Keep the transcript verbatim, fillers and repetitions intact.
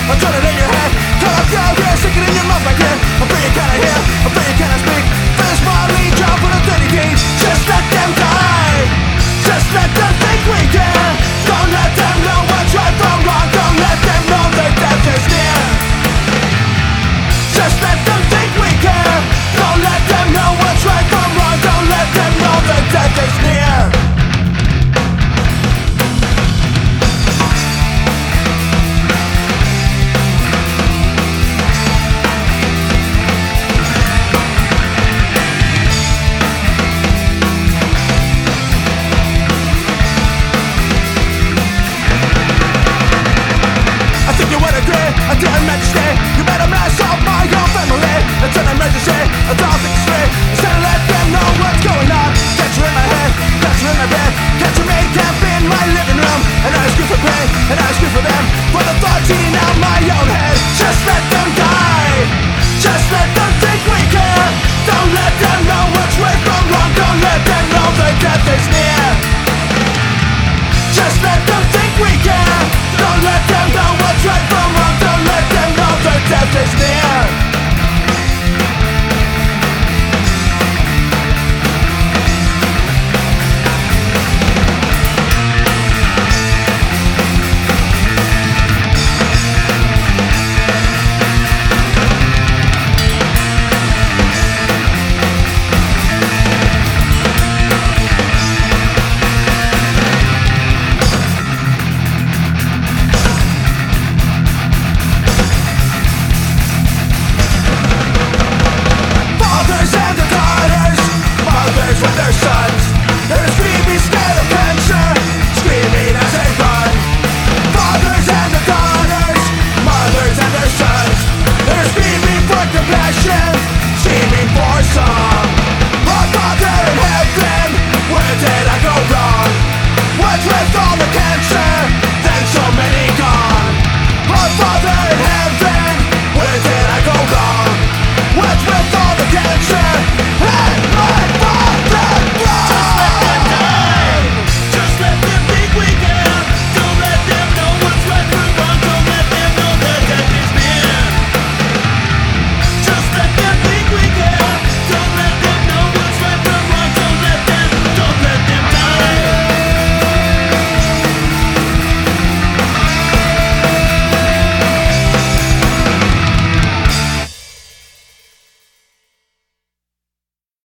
I'll turn it in your head. Till I feel here, stick it in your mouth right here. I feel you kinda hear, I feel you kinda speak. This body jump for the thirty days. Just let them die. Just let them think we care. Don't let them know what's right from wrong. Don't let them know that death is near. Just let them think we care. Don't let them know what's right from wrong. Don't let them know that death is near. I didn't meant to stay. You made a mess of my own family. It's an emergency, I don't think it's straight. Instead of let them know what's going on. Get you in my head, get you in my bed. Get you made camp in my living room. And ask you for pay, and ask you for them. For the thoughts eating